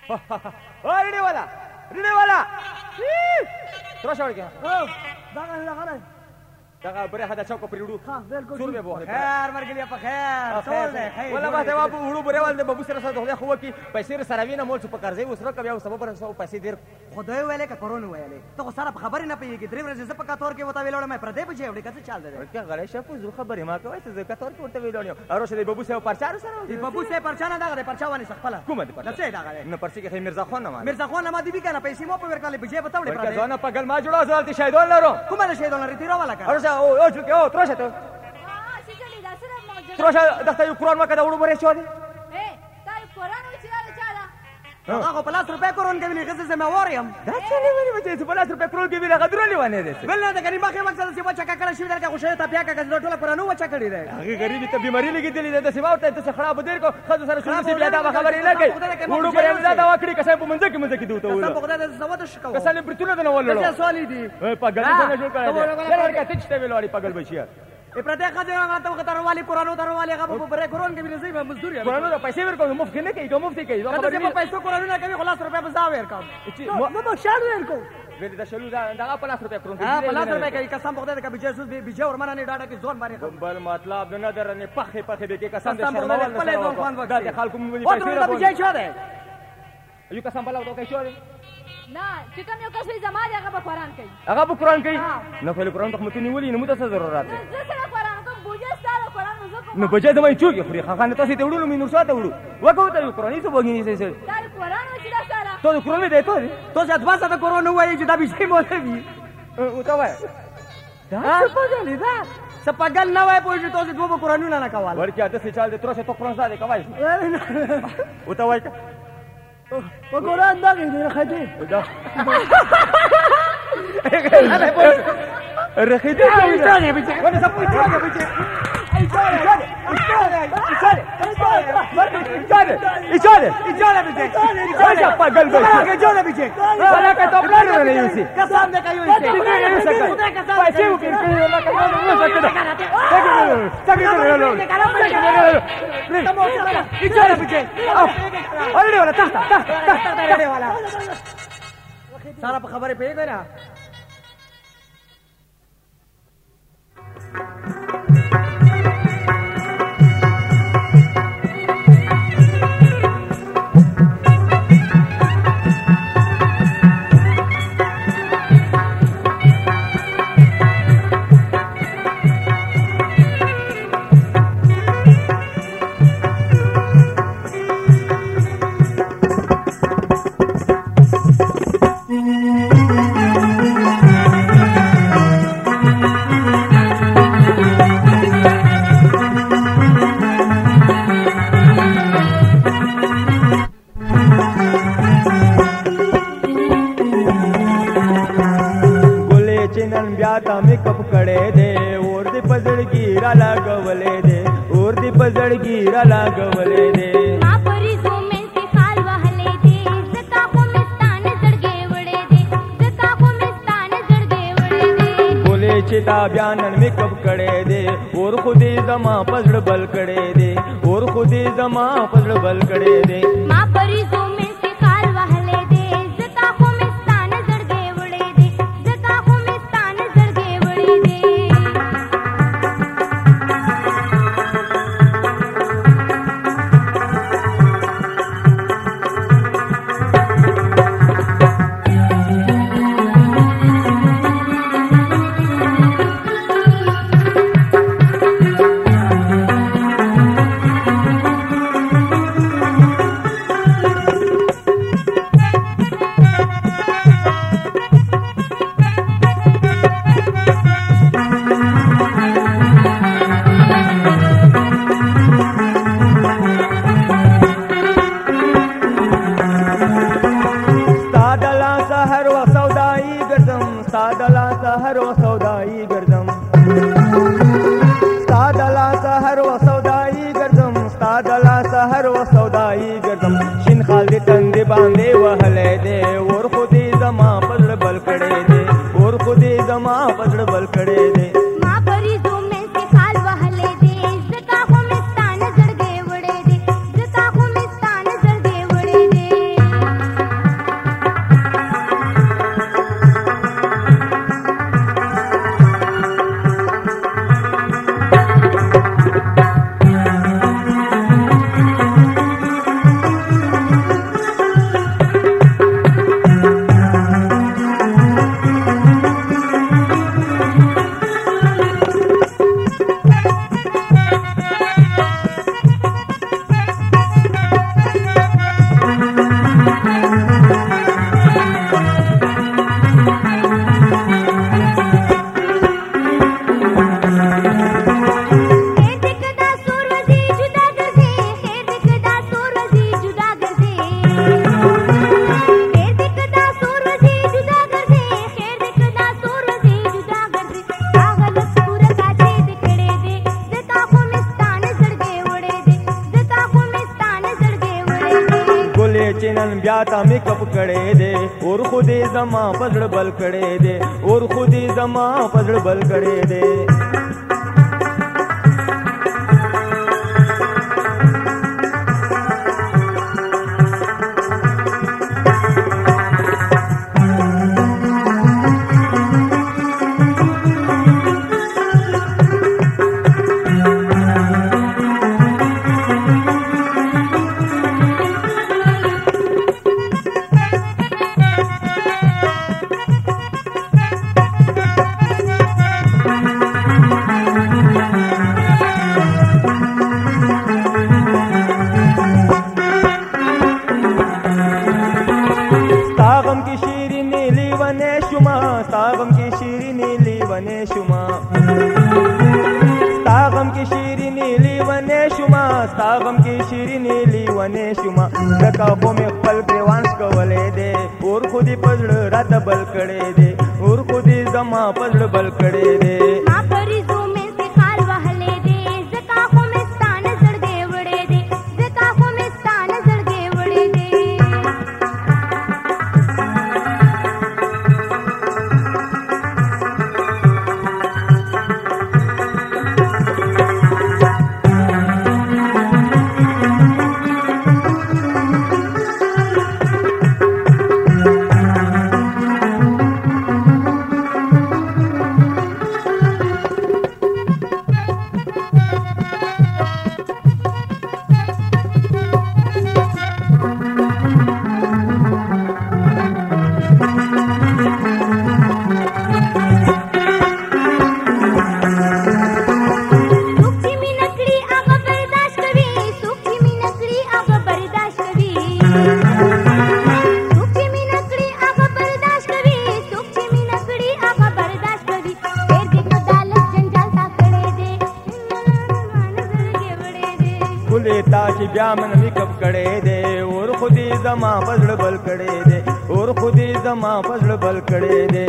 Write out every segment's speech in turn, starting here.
रेडी वाला تراش ورګه دا غره دغه بره هدا چوک پریړو ها بالکل سور به بو خیر مرګلیا په خیر ټول دی خیر ولا ما ته وابو وړو بره ول د بابو سره سره خو خو کی پیسې سره وینه مول څه په قرضې وسره کوي او سبب پر سو پیسې ډیر خدای ویلې کا کورونه ویلې ته خو سره خبر نه پیږي درې ورځې زه په کاتور کې وتا ویلوړم پر دې بجې وړي کڅ چال دی ورکه غړې شپو زو خبرې ما کوي ته کاتور کې ورته ویلوړم اروشه د بابو سره پرچار سره دی بابو سره پرچانه دا پرچا ونه سخپله کومه دی پرچا څه دا غړې نه پرچې کې مرزا خان نه مرزا خان ما دی کنه پیسې مو په ورکاله بجې بتاوړې پر دې ځانه پګل ما جوړا زالتي شهیدون لرو کومه شهیدون لري تیرا والا کا اروشه او چې او تراشه ته تراشه دغه یو قرآن وکړه وړو بره شو دی دا قرآن و چې دا چاله هغه په 100 روپے قرآن کې ویلي غزه زما واریم دا څه نه ویلي چې په 100 روپے قرآن کې ویلي غدرولې ونه دي بل نه د غریب مخه مقصد چې بچا کړه شي درکه خوشاله ته بیا کړه ټوله قرآن و چا کړی دی هغه غریبي ته بیماری لګیدلې ده سیما ورته ته خراب بدیر کو خځه سره شروع سی بیا دا خبرې نه کوي وړو بره مزه دا وکړي کسان په منځ کې دوته وله سم بغداد زوات شکاو کسان پرتونه نه ولړو څه سوالې دي په ګل نه جوړ کړی دی ورکه ته چې ویلوړي پګل بشیا پرته خځه هغه ته وختار والی قرآن هغه په بره قرآن کې ویل زی مزدور یم قرآن د پیسې ورکو مفت نه کوي کوم مفت کوي دا خبرې په پیسو قرآن نه کوي 100 روپے بس دا ور کام نو نو شال ور کو ویل دا شلو دا په 100 روپے قرآن کې 100 روپے کوي قسم بغداد کې بجې سوز بجې ور منه نه ډاډه کې ځون باندې بل مطلب نه درنه پخې به کې قسم دې شرمول دا د خلکو مونږ پیسې ورکړي بجې شو ده یو قسم بل او کې شو ده نه چې کوم یو کس زما دی هغه په قرآن کوي هغه په قرآن کوي نه په قرآن ته متنی ولي نه مو ته ضرورت زه سره قرآن کوم بوجه ستاره قرآن نو بجې دمه چوکي خوري خان ته ته وړو مینور ساته وړو وکاو ته قرآن ته وګینې سي دا قرآن و چې دا سره ته قرآن دې ته ځات واسه ته قرآن وایي چې دا بيشي مولوي او ته وای دا سپاګل دا سپاګل نه وای پوه چې تاسو دوه قرآنونه نه کول ورکه ته چال دې ترشه ته قرآن ساده کوي او ته وای په قرآن دا کې راخدي دا رخیدی ایستانه بچه ونه سپوی چاله بچه ایستانه بچه ایستانه پاگل بچه ولا که تو پلان نه یوسی قسم دې کوي پیسې وکړي ولا که نه وسکه ایستانه بچه اوري ولا تحت والا سارا په خبره پیګا نه بیانن میں کب کڑے دے اور خودی زما پزڑ بل کڑے دے اور خودی زما پزڑ بل کڑے دے ما پریزو میں سے خال وہلے دے زتا خو مستان زڑگے وڑے دے زتا خو مستان زڑگے وڑے دے بیا تا میکپ کړي دي اور خو دې زما پزړ بل کړي دي اور خو دې زما پزړ بل کړي دي तागम की शीरीनी लीवने शुमा तागम की शीरीनी लीवने शुमा तागम की शीरीनी लीवने शुमा दका को में पल ग्रेवांस कवले दे और खुदी पजड़ रात बल कड़े दे और खुदी जमा पजड़ बल कड़े दे ताकि ब्या मन विकप कड़े दे और खुदी जमा पजड़ बल कड़े दे और खुदी जमा पजड़ बल कड़े दे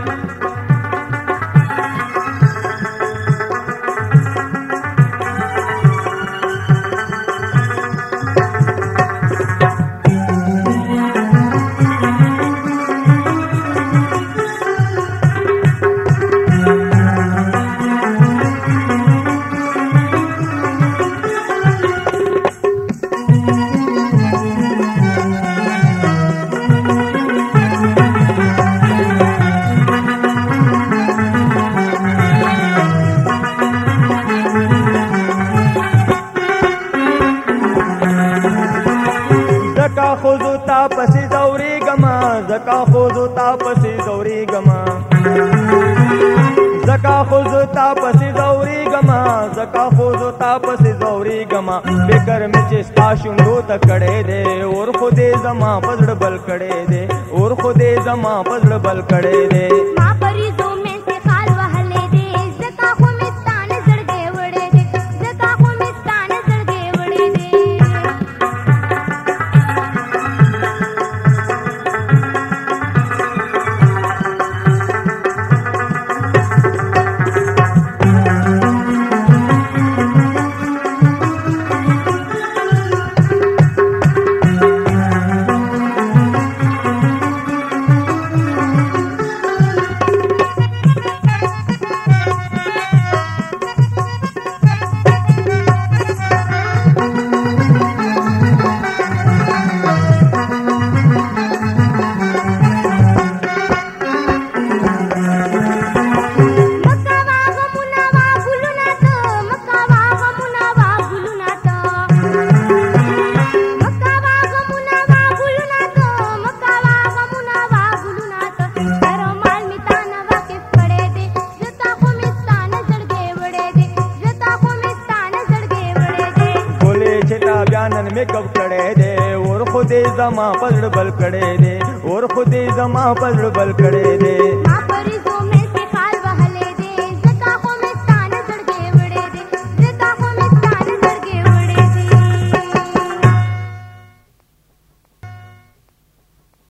तापसी जौरी गमा जका खोजो तापसी जौरी गमा जका खोजो तापसी जौरी गमा जका खोजो तापसी जौरी गमा बेकर में चिस्ता शुंडो तकड़े दे और खुदे जमा पजड़ बल कड़े दे और खुदे जमा पजड़ बल कड़े दे ब्यानन में कब कड़े दे और खुदे जमा पजड़ बल कड़े दे और खुदे जमा पजड़ बल कड़े दे।